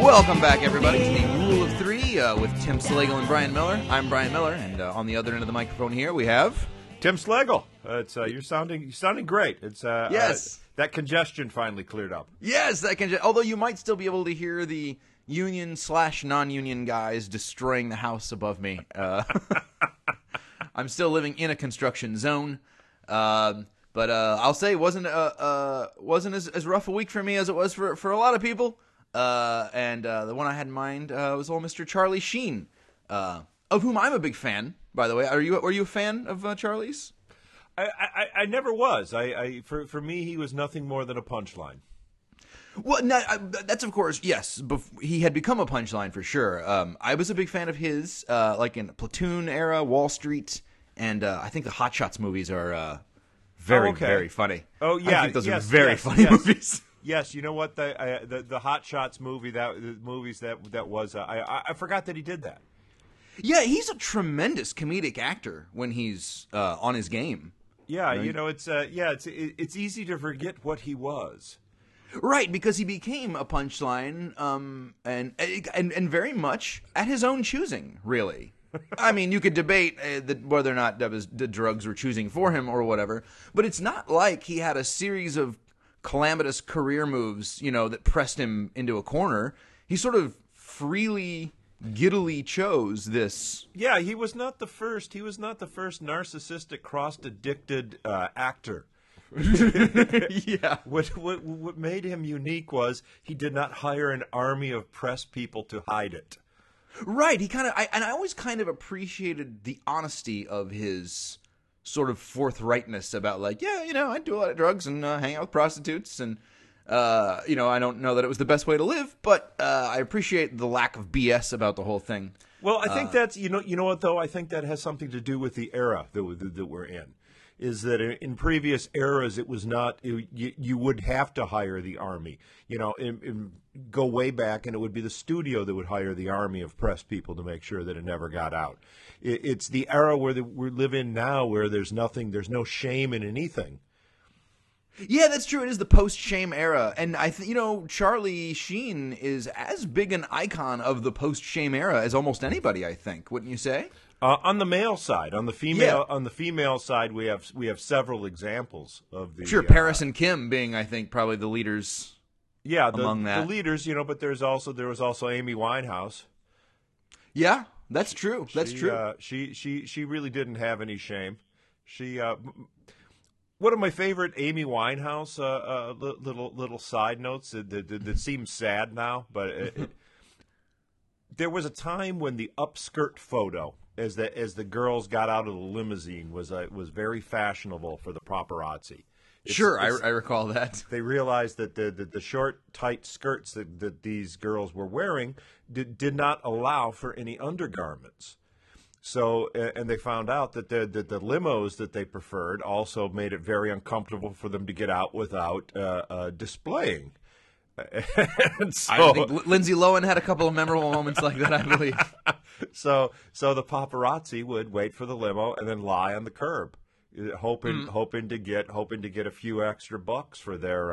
Welcome back, everybody, to the Rule of Three with Tim Slagle and Brian Miller. I'm Brian Miller, and on the other end of the microphone here we have Tim Slagle. It's you're sounding great. It's yes, that congestion finally cleared up. Yes, that can. Although you might still be able to hear the union/non-union guys destroying the house above me. I'm still living in a construction zone, but I'll say it wasn't as rough a week for me as it was for a lot of people. And the one I had in mind was old Mr. Charlie Sheen, of whom I'm a big fan. By the way, were you a fan of Charlie's? I never was. For me, he was nothing more than a punchline. Well, that's of course, yes. He had become a punchline for sure. I was a big fan of his, like in Platoon era, Wall Street, and I think the Hot Shots movies are very funny. Oh yeah, I think those are very funny movies. Yes, you know what, the Hot Shots movie, I forgot that he did that. Yeah, he's a tremendous comedic actor when he's on his game. Yeah, it's easy to forget what he was. Right, because he became a punchline, and very much at his own choosing, really. I mean, you could debate whether or not the drugs were choosing for him or whatever, but it's not like he had a series of calamitous career moves, that pressed him into a corner. He sort of freely, giddily chose this. Yeah, he was not the first. He was not the first narcissistic, cross-addicted actor. Yeah. What made him unique was he did not hire an army of press people to hide it. Right. I always kind of appreciated the honesty of his sort of forthrightness about I do a lot of drugs and hang out with prostitutes and, I don't know that it was the best way to live, but I appreciate the lack of BS about the whole thing. Well, I think that's, you know what, though? I think that has something to do with the era that we're in. Is that in previous eras, it was not, you would have to hire the army. Go way back, and it would be the studio that would hire the army of press people to make sure that it never got out. It's the era where we live in now, where there's no shame in anything. Yeah, that's true. It is the post-shame era. And I think, Charlie Sheen is as big an icon of the post-shame era as almost anybody, I think. Wouldn't you say? On the male side, on the female side, we have several examples of the. Sure, Paris and Kim being, I think, probably the leaders. Yeah, among the leaders, but there was also Amy Winehouse. Yeah, that's true. That's true. She really didn't have any shame. She one of my favorite Amy Winehouse little side notes that seems sad now, but there was a time when the upskirt photo, as the girls got out of the limousine, was very fashionable for the paparazzi. I recall that. They realized that the short, tight skirts that these girls were wearing did not allow for any undergarments. So, and they found out that the limos that they preferred also made it very uncomfortable for them to get out without displaying. And so, I think Lindsay Lohan had a couple of memorable moments like that, I believe. So the paparazzi would wait for the limo and then lie on the curb, hoping to get a few extra bucks for their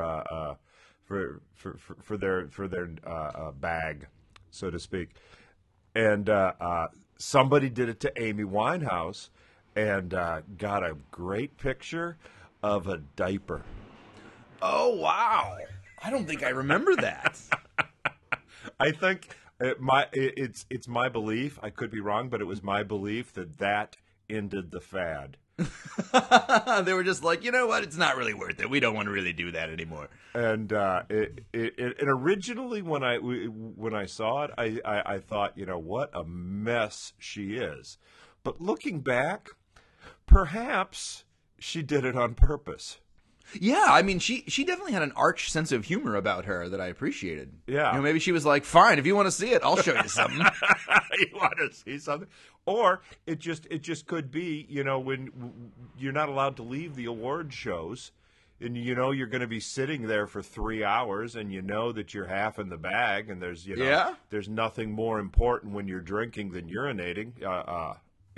bag, so to speak. And somebody did it to Amy Winehouse and got a great picture of a diaper. Oh wow! I don't think I remember that. I think it's my belief. I could be wrong, but it was my belief that ended the fad. They were just like, you know what? It's not really worth it. We don't want to really do that anymore. And originally when I saw it, I thought, what a mess she is. But looking back, perhaps she did it on purpose. Yeah, I mean, she definitely had an arch sense of humor about her that I appreciated. Yeah. Maybe she was like, fine, if you want to see it, I'll show you something. You want to see something? Or it just could be, when you're not allowed to leave the award shows, and you're going to be sitting there for 3 hours, and that you're half in the bag, and there's there's nothing more important when you're drinking than urinating.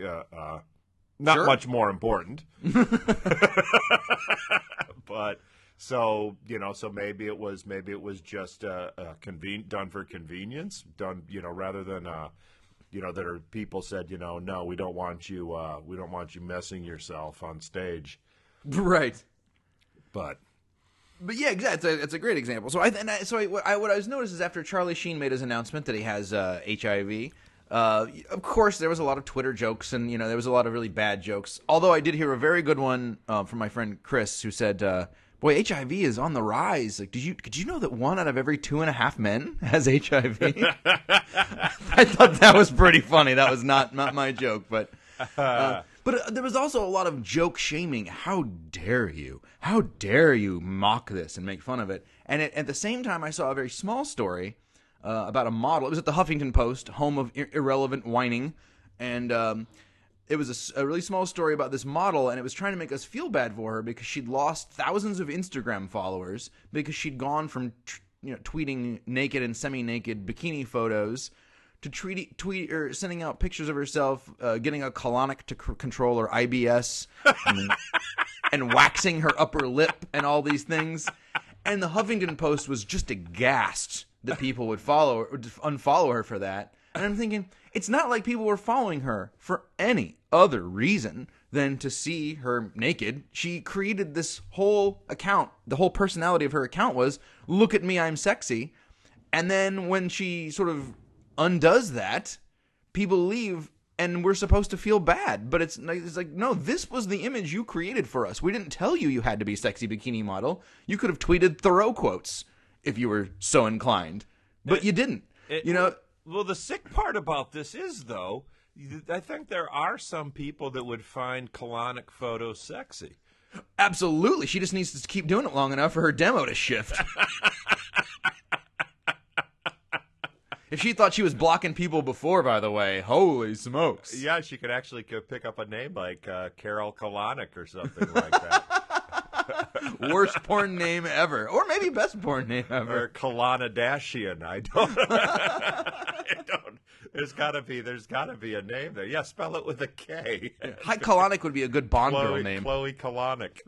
Not sure. much more important. But So so maybe it was just done for convenience, done rather than that are people said no, we don't want you messing yourself on stage, Right. but yeah, exactly. It's a great example. So what I was noticed is after Charlie Sheen made his announcement that he has HIV. Of course, there was a lot of Twitter jokes, and there was a lot of really bad jokes. Although I did hear a very good one from my friend Chris, who said, "Boy, HIV is on the rise. Like, did you know that 1 out of every 2.5 men has HIV?" I thought that was pretty funny. That was not my joke, but there was also a lot of joke shaming. How dare you? How dare you mock this and make fun of it? And at the same time, I saw a very small story about a model. It was at the Huffington Post, home of irrelevant whining, and it was a really small story about this model, and it was trying to make us feel bad for her because she'd lost thousands of Instagram followers because she'd gone from tweeting naked and semi-naked bikini photos to tweet or sending out pictures of herself getting a colonic to control her IBS and waxing her upper lip and all these things. And the Huffington Post was just aghast that people would unfollow her for that. And I'm thinking, it's not like people were following her for any other reason than to see her naked. She created this whole account. The whole personality of her account was, look at me, I'm sexy. And then when she sort of undoes that, people leave and we're supposed to feel bad. But it's like, no, this was the image you created for us. We didn't tell you had to be sexy bikini model. You could have tweeted Thoreau quotes if you were so inclined, but you didn't. Well, the sick part about this is, though, I think there are some people that would find colonic photos sexy. Absolutely. She just needs to keep doing it long enough for her demo to shift. If she thought she was blocking people before, by the way, holy smokes. Yeah, she could actually pick up a name like Carol Colonic or something like that. Worst porn name ever. Or maybe best porn name ever. Or Colonadashian. I don't. There's gotta be a name there. Yeah, spell it with a K. High Colonic would be a good Bond girl name. Chloe Colonic.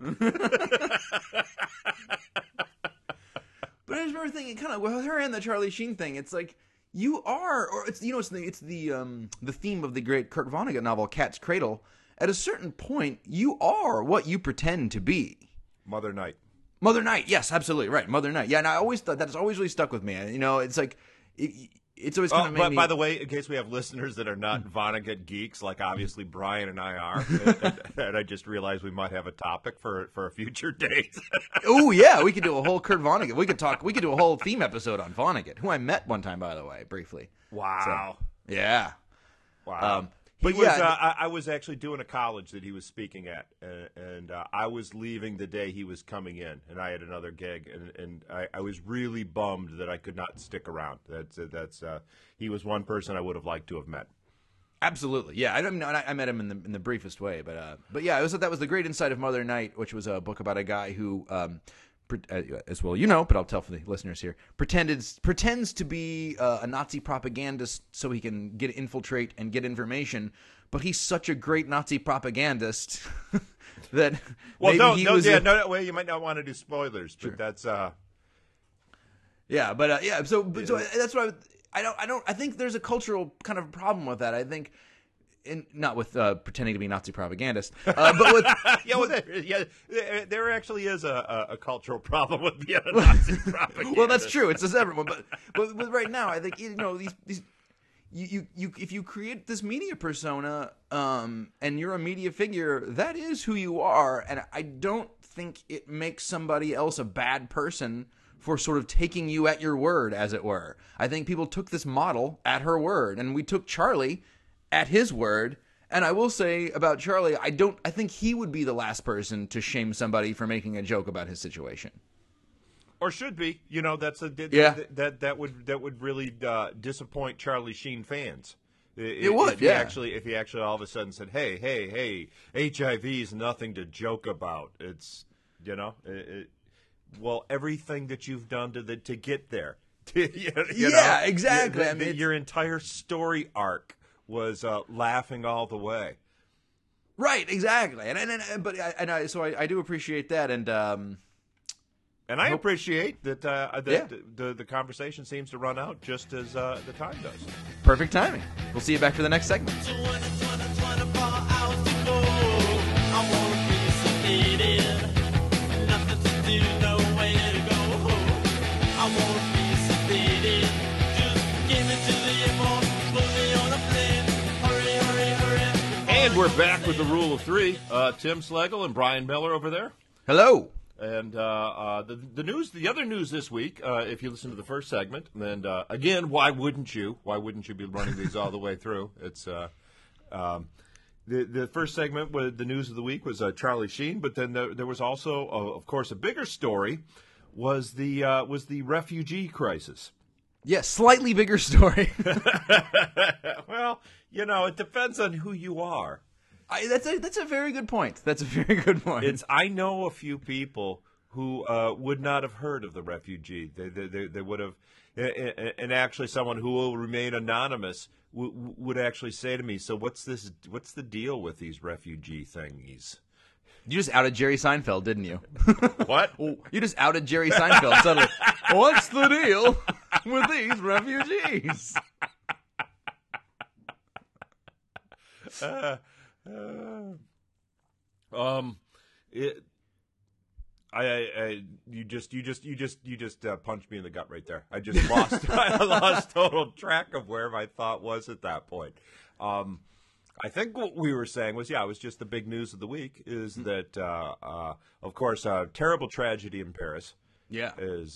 But I just remember thinking, kind of, with her and the Charlie Sheen thing, it's like, you are, or it's the theme of the great Kurt Vonnegut novel Cat's Cradle. At a certain point, you are what you pretend to be. Mother Night. Mother Night, yes, absolutely right. Mother Night, yeah. And I always thought that has always really stuck with me. It's like it's always kind of made me. By the way, in case we have listeners that are not Vonnegut geeks, like obviously Brian and I are, and I just realized we might have a topic for a future date. Oh yeah, we could do a whole Kurt Vonnegut. We could do a whole theme episode on Vonnegut, who I met one time, by the way, briefly. Wow. So, yeah. Wow. But I was actually doing a college that he was speaking at, and I was leaving the day he was coming in, and I had another gig, and I was really bummed that I could not stick around. He was one person I would have liked to have met. Absolutely, yeah. I met him in the briefest way, but yeah, that was the great insight of Mother Night, which was a book about a guy who. As well, but I'll tell for the listeners here. Pretends to be a Nazi propagandist so he can infiltrate and get information, but he's such a great Nazi propagandist that you might not want to do spoilers, but that's So that's why I think there's a cultural kind of problem with that. I think. Not with pretending to be Nazi propagandist, but with there actually is a cultural problem with being a Nazi propagandist. Well, that's true. It's a separate one, but with right now, I think these if you create this media persona and you're a media figure, that is who you are, and I don't think it makes somebody else a bad person for sort of taking you at your word, as it were. I think people took this model at her word, and we took Charlie at his word. And I will say about Charlie, I think he would be the last person to shame somebody for making a joke about his situation. Or should be. That's that would really disappoint Charlie Sheen fans. It would, if he actually all of a sudden said, hey, HIV is nothing to joke about. It's well, everything that you've done to get there. Exactly. Your entire story arc was laughing all the way. Right, exactly. So I do appreciate that, and And I appreciate that, Yeah. the conversation seems to run out just as the time does. Perfect timing. We'll see you back for the next segment. 20, 24 hours to go. I wanna be sedated. Nothing to do, nowhere to go. I wanna be sedated. Just give me to the airport, put me on a plane. Hurry, hurry, hurry. And we're back with the rule of three. Tim Schlegel and Brian Miller over there. Hello. And the news, the other news this week, if you listen to the first segment, and again, why wouldn't you? Why wouldn't you be running these all the way through? It's the first segment was the news of the week was Charlie Sheen, but then there was also, of course, a bigger story was the refugee crisis. Yeah, slightly bigger story. Well, it depends on who you are. That's a very good point. That's a very good point. I know a few people who would not have heard of the refugee. They would have, and actually, someone who will remain anonymous would actually say to me, "So what's this? What's the deal with these refugee thingies?" You just outed Jerry Seinfeld, didn't you? What? You just outed Jerry Seinfeld suddenly. What's the deal with these refugees? You just punched me in the gut right there. I just I lost total track of where my thought was at that point. I think what we were saying was, it was just the big news of the week is that, of course, a terrible tragedy in Paris. Yeah. Is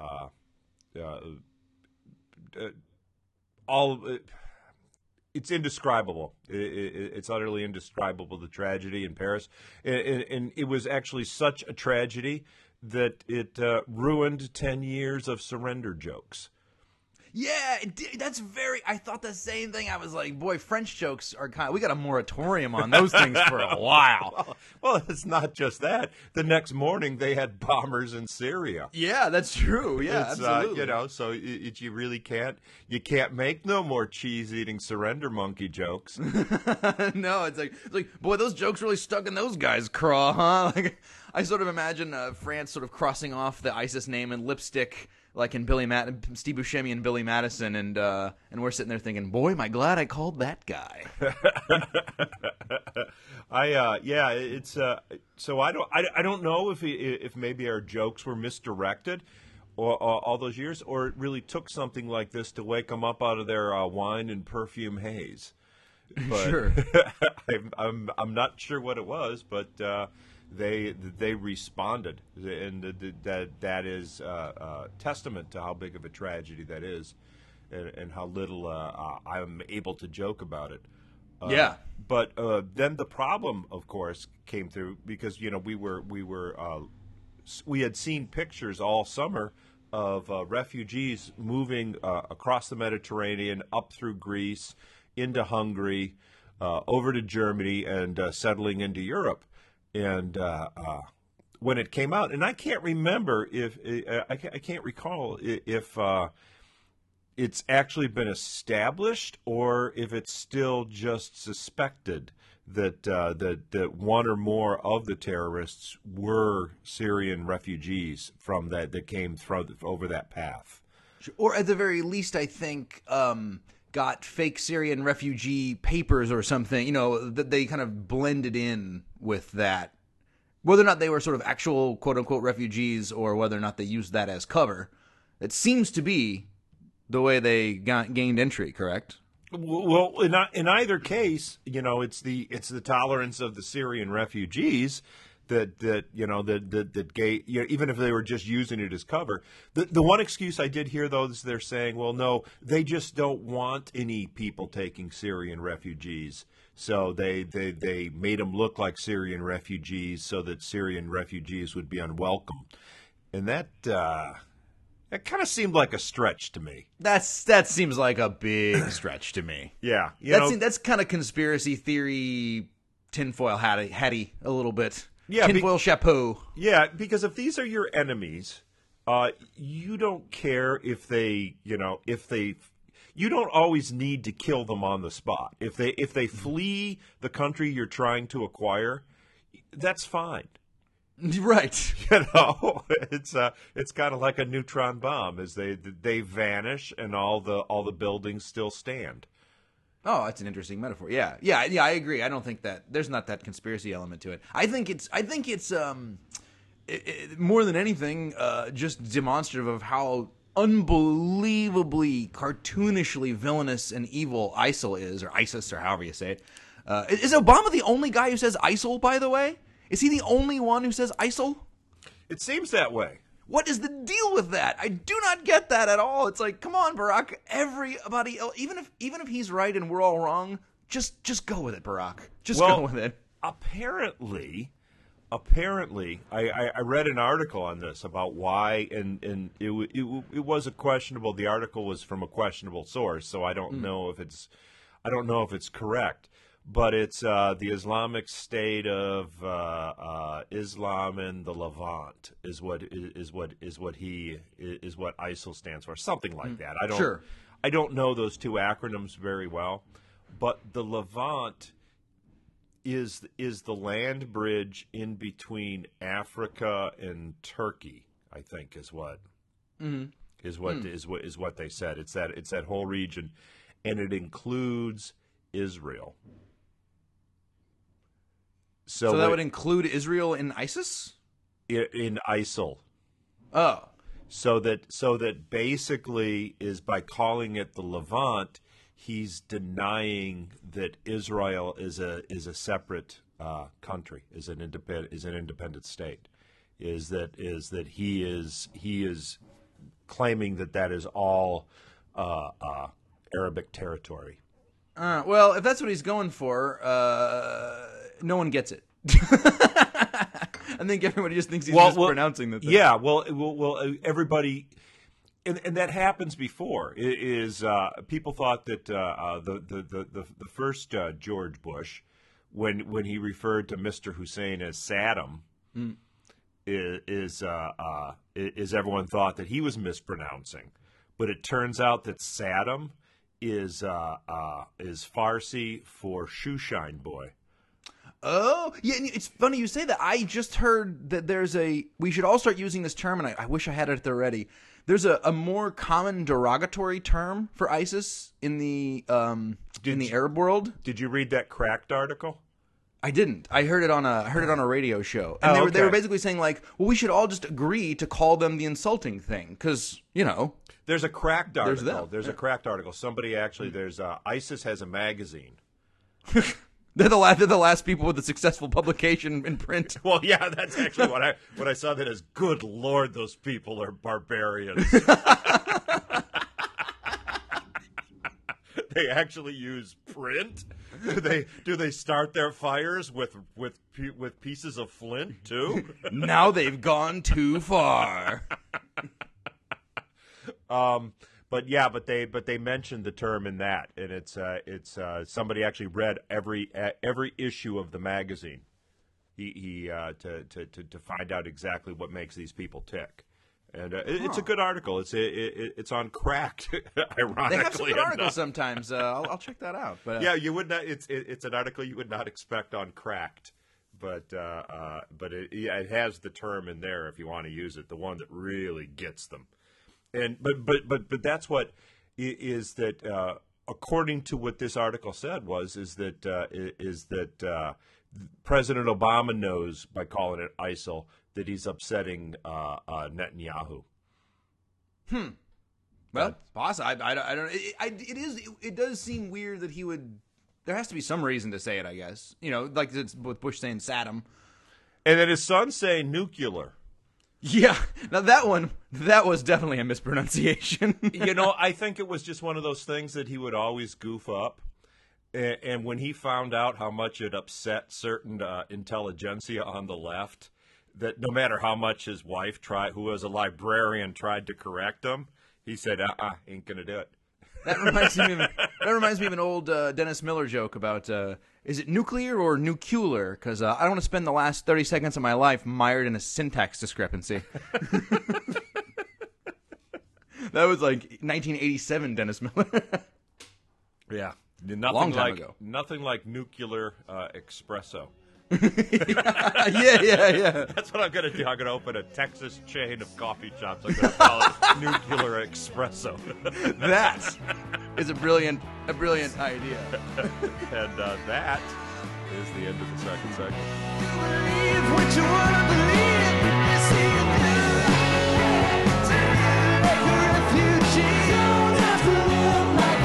it's indescribable. It's utterly indescribable, the tragedy in Paris. And it was actually such a tragedy that it ruined 10 years of surrender jokes. Yeah, I thought the same thing. I was like, boy, French jokes are we got a moratorium on those things for a while. Well, it's not just that. The next morning, they had bombers in Syria. Yeah, that's true. Yeah, absolutely. So you really can't make no more cheese-eating surrender monkey jokes. No, it's like, boy, those jokes really stuck in those guys' craw, huh? Like, I sort of imagine France sort of crossing off the ISIS name in lipstick, like in Steve Buscemi and Billy Madison, and we're sitting there thinking, boy, am I glad I called that guy. So I don't know if maybe our jokes were misdirected, or all those years, or it really took something like this to wake them up out of their wine and perfume haze. But Sure. I'm not sure what it was, but they responded, and that is testament to how big of a tragedy that is, and how little I'm able to joke about it. Yeah. But then the problem, of course, came through because we had seen pictures all summer of refugees moving across the Mediterranean, up through Greece, into Hungary, over to Germany, and settling into Europe. And when it came out, and I can't remember if I can't recall if it's actually been established or if it's still just suspected that one or more of the terrorists were Syrian refugees from that came from over that path. Or at the very least, I think got fake Syrian refugee papers or something, that they kind of blended in with that. Whether or not they were sort of actual quote-unquote refugees or whether or not they used that as cover, it seems to be the way they gained entry, correct? Well, in either case, it's the tolerance of the Syrian refugees that even if they were just using it as cover. The one excuse I did hear, though, is they're saying, well, no, they just don't want any people taking Syrian refugees. So they made them look like Syrian refugees so that Syrian refugees would be unwelcome. And that kind of seemed like a stretch to me. That seems like a big stretch to me. Yeah. That's kind of conspiracy theory, tinfoil hatty a little bit. Yeah, tinfoil chapeau. Yeah, because if these are your enemies, you don't care if they you don't always need to kill them on the spot. If they flee the country you're trying to acquire, that's fine. Right. You know, it's kind of like a neutron bomb, as they vanish and all the buildings still stand. Oh, that's an interesting metaphor. Yeah, I agree. I don't think that there's not that conspiracy element to it. I think it's more than anything just demonstrative of how unbelievably cartoonishly villainous and evil ISIL is, or ISIS, or however you say it. Is Obama the only guy who says ISIL, by the way? Is he the only one who says ISIL? It seems that way. What is the deal with that? I do not get that at all. It's like, come on, Barack. Everybody else, even if he's right and we're all wrong, just go with it, Barack. Just go with it. Apparently, I read an article on this about why, and it was a questionable. The article was from a questionable source, so I don't know if it's correct. But it's the Islamic State of Islam in the Levant is what ISIL stands for, something like that. I don't know those two acronyms very well, but the Levant is the land bridge in between Africa and Turkey. I think is what they said. It's that whole region, and it includes Israel. So that would include Israel in ISIS? In ISIL. Oh. So that basically is, by calling it the Levant, he's denying that Israel is a separate country, is an independent state. Is that he is claiming that is all Arabic territory. Well, if that's what he's going for, no one gets it. I think everybody just thinks he's mispronouncing the thing. Yeah, well, everybody, and that happens before. People thought that the first George Bush, when he referred to Mr. Hussein as Saddam, is everyone thought that he was mispronouncing, but it turns out that Saddam is Farsi for shoeshine boy. Oh, yeah, and it's funny you say that. I just heard that we should all start using this term, and I wish I had it already. There's a more common derogatory term for ISIS in the Arab world. Did you read that Cracked article? I didn't. I heard it on a radio show, and they were basically saying, like, well, we should all just agree to call them the insulting thing, because there's a Cracked article. There's a Cracked article. Somebody actually, ISIS has a magazine. They're the last people with a successful publication in print. Well, yeah, that's actually what I saw. That as, good Lord, those people are barbarians. They actually use print. Do they start their fires with pieces of flint too? Now they've gone too far. But they mentioned the term in that, and it's somebody actually read every issue of the magazine, to find out exactly what makes these people tick, and it's a good article. It's on Cracked. Ironically, they have some good articles sometimes. I'll check that out. But yeah, you would not. It's an article you would not expect on Cracked, but it has the term in there if you want to use it. The one that really gets them. And but that's what is that according to what this article said is that President Obama knows, by calling it ISIL, that he's upsetting Netanyahu. Well, it's possible. I don't. It does seem weird that he would. There has to be some reason to say it, I guess. Like it's with Bush saying Saddam, and then his son saying nuclear. Yeah, now that was definitely a mispronunciation. I think it was just one of those things that he would always goof up. And when he found out how much it upset certain intelligentsia on the left, that no matter how much his wife who was a librarian, tried to correct him, he said, ain't gonna do it. That reminds me of an old Dennis Miller joke about is it nuclear or nuclear? Because I don't want to spend the last 30 seconds of my life mired in a syntax discrepancy. That was like 1987 Dennis Miller. Yeah, long time ago. Nothing like nuclear espresso. Yeah. That's what I'm going to do. I'm going to open a Texas chain of coffee shops. I'm going to call it Nuclear Espresso. That is a brilliant idea. And that is the end of the second segment. Believe what you wanna believe. You see it through. Like a refugee. Don't have to live like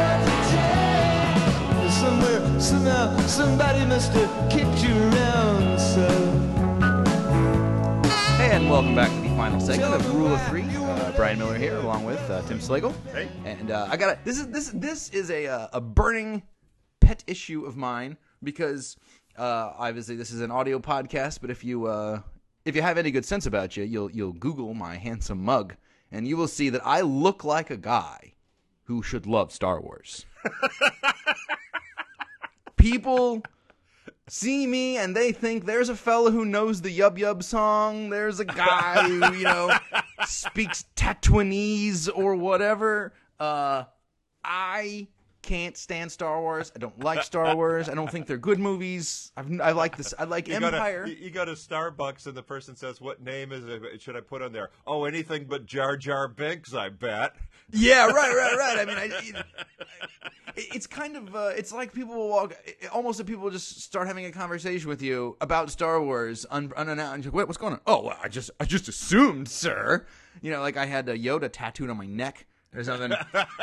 a refugee. Somewhere, somehow, somebody must have kicked you around, so. And welcome back to the final segment of Rule of Three. Brian Miller here, along with Tim Slagle. Hey. And I got this is a burning pet issue of mine because obviously this is an audio podcast. But if you have any good sense about you, you'll Google my handsome mug, and you will see that I look like a guy who should love Star Wars. People see me and they think there's a fella who knows the Yub Yub song. There's a guy who, speaks Tatooinese or whatever. I can't stand Star Wars. I don't like Star Wars. I don't think they're good movies. I like this. I like Empire. You go to Starbucks and the person says, "What name is it? Should I put on there?" Oh, anything but Jar Jar Binks, I bet. Yeah, right. I mean, it's kind of it's like people will walk. Almost that people just start having a conversation with you about Star Wars unannounced. Wait, what's going on? Oh, well, I just assumed, sir. Like I had a Yoda tattooed on my neck or something.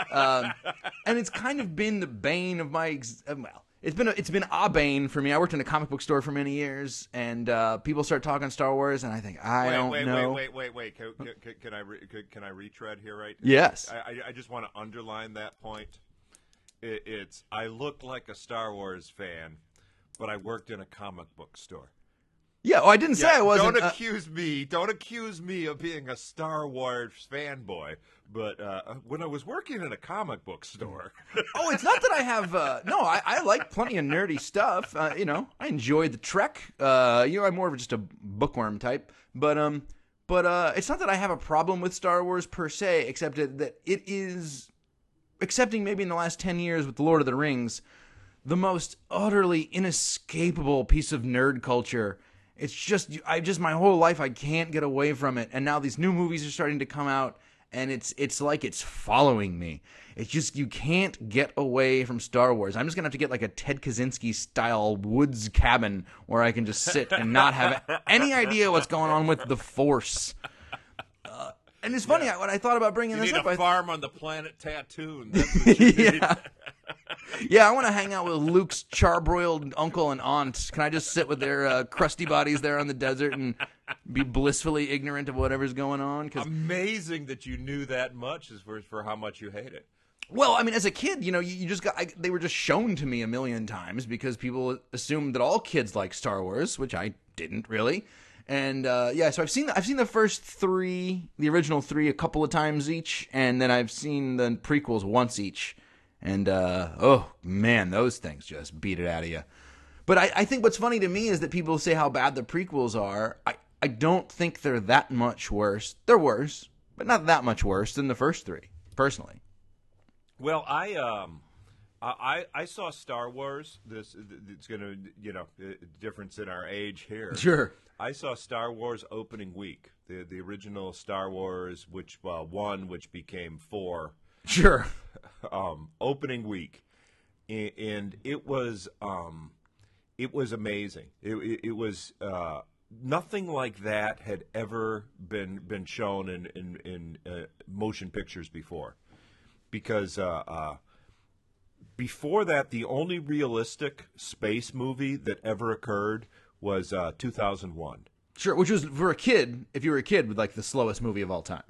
And it's kind of been the bane of my it's been a bane for me. I worked in a comic book store for many years, and people start talking Star Wars, and I think I don't know. Wait. Can I retread here, right? Yes. I just want to underline that point. It's I look like a Star Wars fan, but I worked in a comic book store. Yeah, I didn't say I wasn't. Don't accuse me of being a Star Wars fanboy. But when I was working in a comic book store, oh, it's not that I have. No, I like plenty of nerdy stuff. I enjoy the Trek. I'm more of just a bookworm type. But it's not that I have a problem with Star Wars per se, except that it is, excepting maybe in the last 10 years with The Lord of the Rings, the most utterly inescapable piece of nerd culture. It's just my whole life I can't get away from it, and now these new movies are starting to come out. And it's like it's following me. It's just you can't get away from Star Wars. I'm just going to have to get like a Ted Kaczynski style woods cabin where I can just sit and not have any idea what's going on with the Force. And it's funny, when I thought about bringing this up. You need a farm on the planet Tatooine. That's what you need. Yeah, I want to hang out with Luke's charbroiled uncle and aunt. Can I just sit with their crusty bodies there on the desert and be blissfully ignorant of whatever's going on? Amazing that you knew that much as for how much you hate it. Well, I mean, as a kid, you just got they were just shown to me a million times because people assumed that all kids like Star Wars, which I didn't really. And so I've seen the first three, the original three, a couple of times each, and then I've seen the prequels once each. And, oh, man, those things just beat it out of you. But I think what's funny to me is that people say how bad the prequels are. I don't think they're that much worse. They're worse, but not that much worse than the first three, personally. Well, I saw Star Wars. It's going to, difference in our age here. Sure. I saw Star Wars opening week, the original Star Wars, which became 4. Sure. Opening week, and it was amazing. It was nothing like that had ever been shown in motion pictures before, because before that, the only realistic space movie that ever occurred was 2001. Sure, which was for a kid. If you were a kid, with like the slowest movie of all time.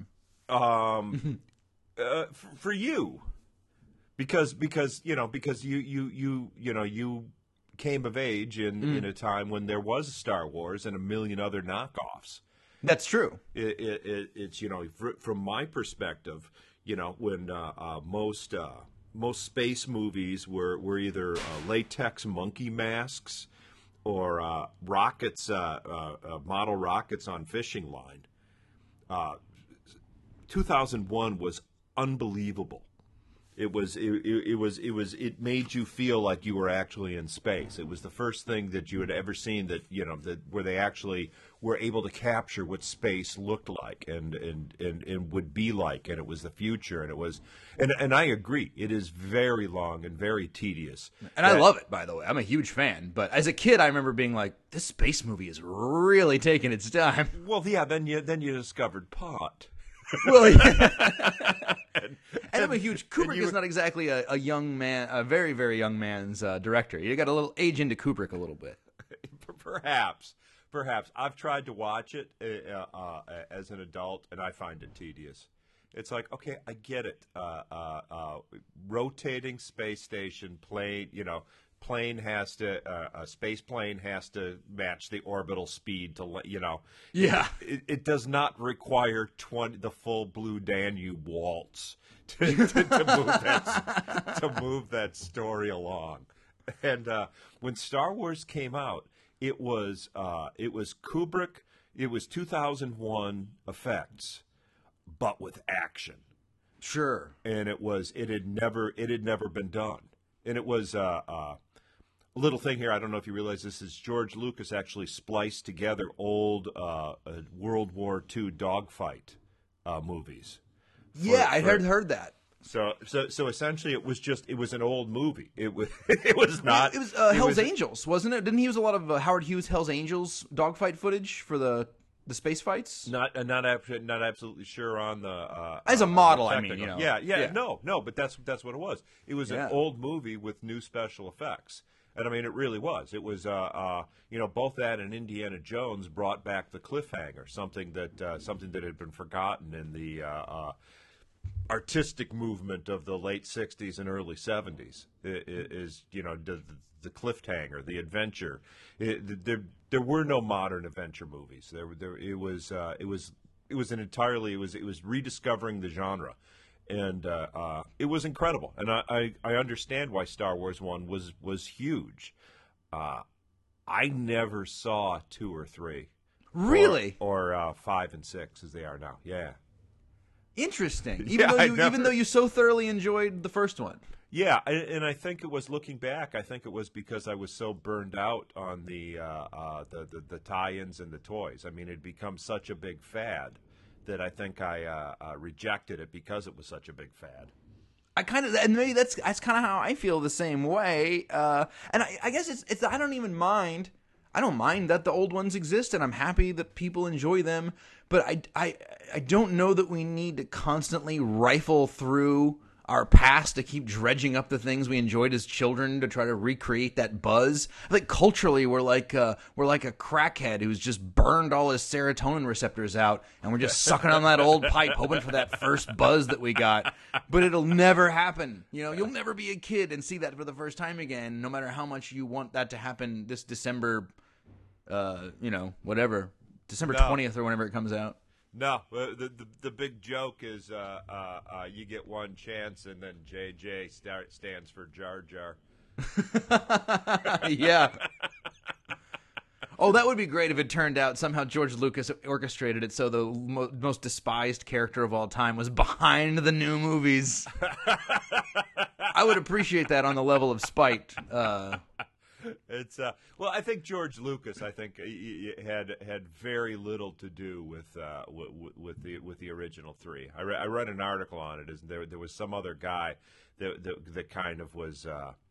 For you, because you came of age in a time when there was Star Wars and a million other knockoffs. That's true. It's from my perspective, when most space movies were either latex monkey masks or rockets, model rockets on fishing line. 2001 was unbelievable. It made you feel like you were actually in space. It was the first thing that you had ever seen that where they actually were able to capture what space looked like and would be like, and it was the future, and it was, and I agree, it is very long and very tedious. And I love it, by the way. I'm a huge fan. But as a kid, I remember being like, this space movie is really taking its time. Well, yeah, then you discovered pot. Well, yeah. And I'm a huge Kubrick is not exactly a young man, a very, very young man's director. You got a little age into Kubrick a little bit. Perhaps. I've tried to watch it as an adult, and I find it tedious. It's like, okay, I get it. Rotating space station plane, plane has to a space plane has to match the orbital speed to Yeah. It does not require the full Blue Danube waltz to move that story along. And when Star Wars came out, it was Kubrick, it was 2001 effects, but with action. Sure. And it had never been done. And it was a little thing here. I don't know if you realize this is George Lucas actually spliced together old World War II dogfight movies. I heard that. So essentially, it was an old movie. It was not. It was Hell's Angels, wasn't it? Didn't he use a lot of Howard Hughes Hell's Angels dogfight footage for the space fights? Not absolutely sure on the as a model. I technical. mean, yeah. No, but that's what it was. It was an old movie with new special effects. And I mean, it really was. It was, both that and Indiana Jones brought back the cliffhanger, something that had been forgotten in the artistic movement of the late '60s and early '70s. Is the cliffhanger, the adventure. There were no modern adventure movies. It was rediscovering the genre. And it was incredible, and I understand why Star Wars 1 was huge. I never saw 2 or 3, really, or 5 and 6 as they are now. Yeah, interesting. Even though you so thoroughly enjoyed the first one. Yeah, and I think it was, looking back, I think it was because I was so burned out on the tie-ins and the toys. I mean, it had become such a big fad that I think I rejected it because it was such a big fad. And maybe that's kind of how I feel the same way. And I guess it's I don't even mind. I don't mind that the old ones exist, and I'm happy that people enjoy them. But I don't know that we need to constantly rifle through our past to keep dredging up the things we enjoyed as children to try to recreate that buzz. I think culturally we're like a crackhead who's just burned all his serotonin receptors out, and we're just sucking on that old pipe hoping for that first buzz that we got. But it'll never happen. You'll never be a kid and see that for the first time again, no matter how much you want that to happen this December, December 20th or whenever it comes out. No, the big joke is you get one chance, and then JJ stands for Jar Jar. Yeah. Oh, that would be great if it turned out somehow George Lucas orchestrated it so the most despised character of all time was behind the new movies. I would appreciate that on the level of spite. It's well, I think George Lucas, had very little to do with the original 3. I read an article on it. There was some other guy that kind of was.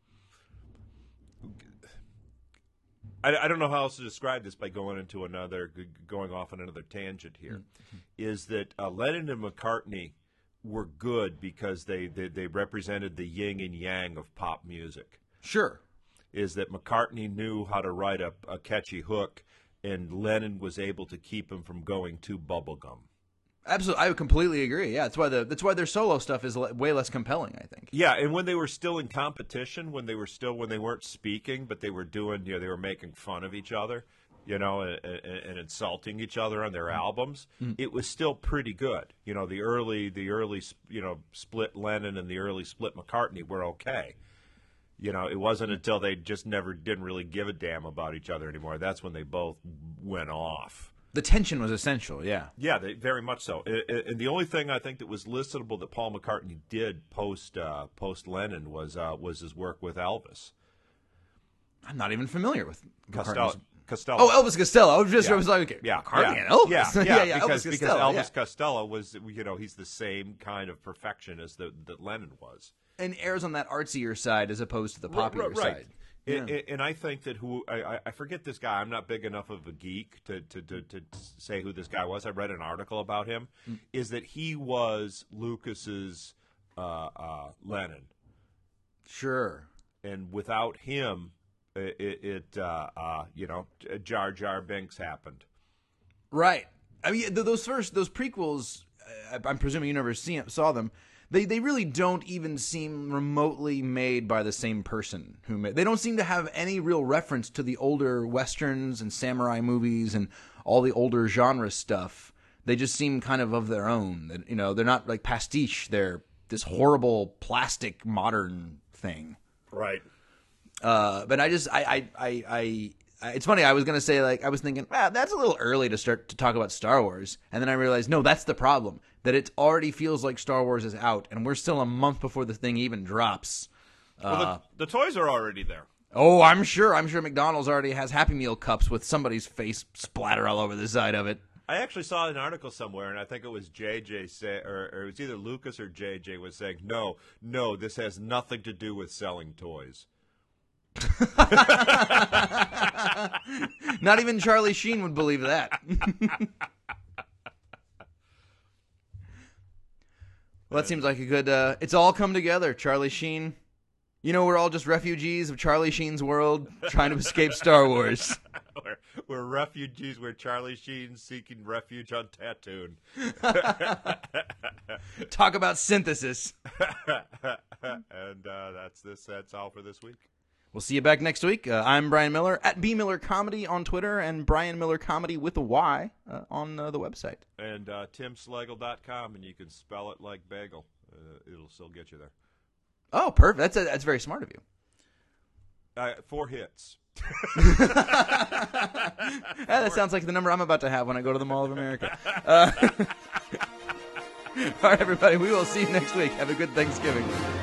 I don't know how else to describe this by going off on another tangent here. Mm-hmm. Is that Lennon and McCartney were good because they represented the yin and yang of pop music. Sure. Is that McCartney knew how to write a catchy hook, and Lennon was able to keep him from going too bubblegum. Absolutely, I would completely agree. Yeah, that's why their solo stuff is way less compelling, I think. Yeah, and when they were still in competition, when they weren't speaking, but they were doing, they were making fun of each other, and insulting each other on their albums, it was still pretty good. The early split Lennon and the early split McCartney were okay. It wasn't until they just didn't really give a damn about each other anymore. That's when they both went off. The tension was essential, yeah. Yeah, very much so. And the only thing I think that was listable that Paul McCartney did post Lennon was his work with Elvis. I'm not even familiar with Costello. Oh, Elvis Costello. I was like, okay, Yeah, McCartney and Elvis. Yeah, Elvis because Costello. Elvis Costello was, he's the same kind of perfection as that Lennon was. And airs on that artsier side as opposed to the poppier side. Yeah. And I think that I forget this guy. I'm not big enough of a geek to say who this guy was. I read an article about him. Is that he was Lucas's Lennon. Sure. And without him, Jar Jar Binks happened. Right. I mean, those prequels, I'm presuming you never saw them. They really don't even seem remotely made by the same person who made. They don't seem to have any real reference to the older westerns and samurai movies and all the older genre stuff. They just seem kind of their own. They're not like pastiche. They're this horrible plastic modern thing. Right. But it's funny. I was going to say, I was thinking, that's a little early to start to talk about Star Wars. And then I realized, no, that's the problem. That it already feels like Star Wars is out, and we're still a month before the thing even drops. Well, the toys are already there. Oh, I'm sure McDonald's already has Happy Meal cups with somebody's face splatter all over the side of it. I actually saw an article somewhere, and I think it was JJ or it was either Lucas or JJ was saying, no, this has nothing to do with selling toys. Not even Charlie Sheen would believe that. Well, that seems like a good... it's all come together, Charlie Sheen. We're all just refugees of Charlie Sheen's world trying to escape Star Wars. We're refugees. We're Charlie Sheen seeking refuge on Tatooine. Talk about synthesis. And that's all for this week. We'll see you back next week. I'm Brian Miller, at BMillerComedy on Twitter, and Brian Miller Comedy with a Y on the website. And timslagle.com, and you can spell it like bagel. It'll still get you there. Oh, perfect. That's very smart of you. 4 hits. That sounds like the number I'm about to have when I go to the Mall of America. All right, everybody. We will see you next week. Have a good Thanksgiving.